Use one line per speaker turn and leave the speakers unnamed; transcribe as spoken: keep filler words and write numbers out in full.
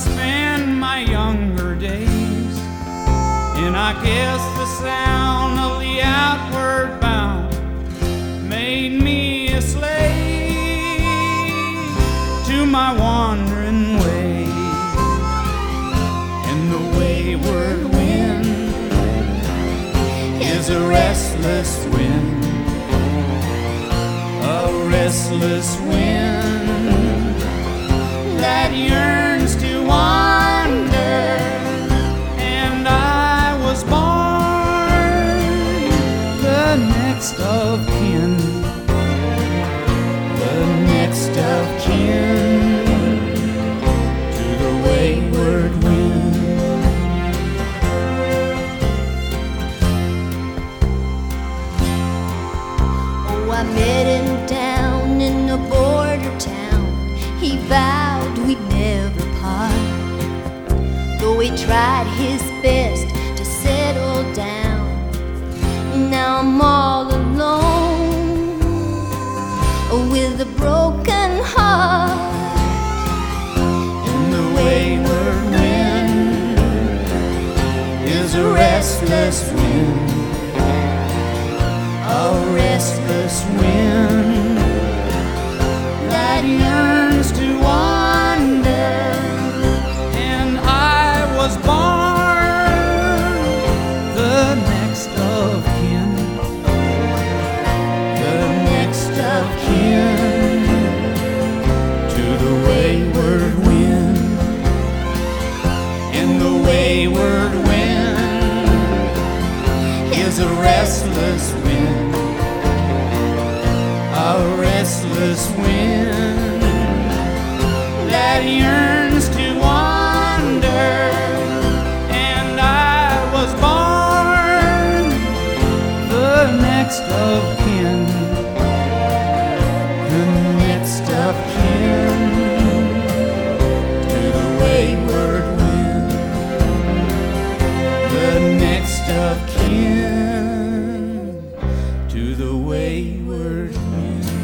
spend my younger days, and I guess the sound of the outward bound made me a slave to my wandering ways. And the wayward wind is a restless wind, a restless wind that yearns to wander. And I was born the next of kin, the next of kin to the wayward wind.
Oh, I met him down in a border town. He vowed we'd never part, though he tried his best to settle down. Now I'm all alone with a broken heart.
And the wayward wind is a restless wind, a restless wind that yearns to wander. And I was born the next of kin, the next of kin to the wayward wind. And the wayward wind is a restless wind, a restless wind that yearns to wander. And I was born the next of kin, the next of kin to the wayward wind, the next of kin to the wayward wind.